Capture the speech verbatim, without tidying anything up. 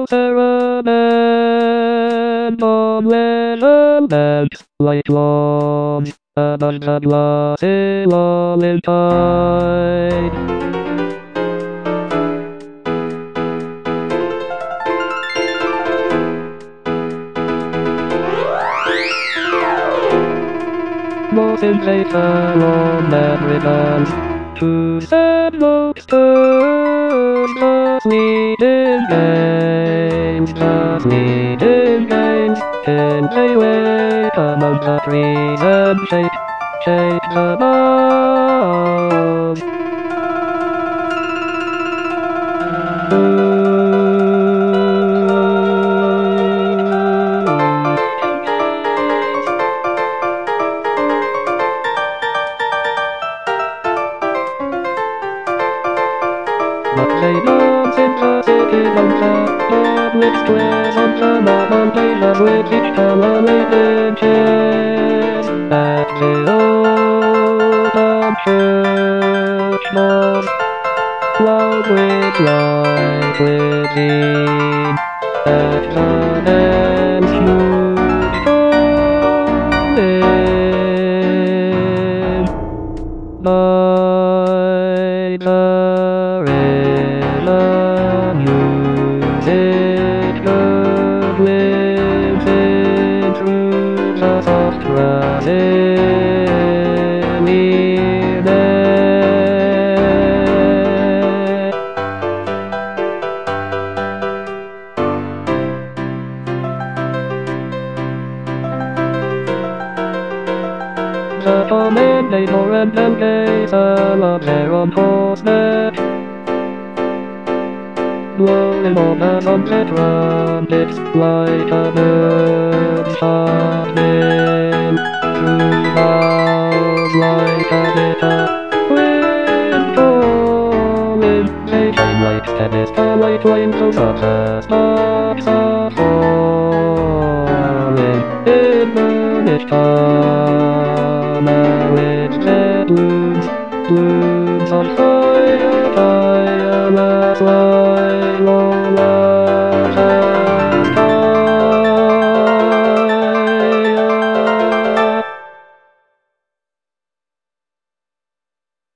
ceremony on leisure banks, like lawns, above the glassy lolling tide. Mountain paper on Americans, to send lobsters, the fleeting games, the fleeting games, till they wake among the trees and shake, shake the boughs. But they dance in the city on the public squares on the mountains with each colorated chairs. At the old church doors, loud with light within, at the dance mood calling. By the music gurgling through the soft grass in evening. The commentator and navigator of their on horseback, blowing on the trumpet trumpets like a bird starting through boughs like a bitter wind calling. They shine like tennis starlight rainbows of the sparks are falling in burnished armor with their blooms, blooms on fire.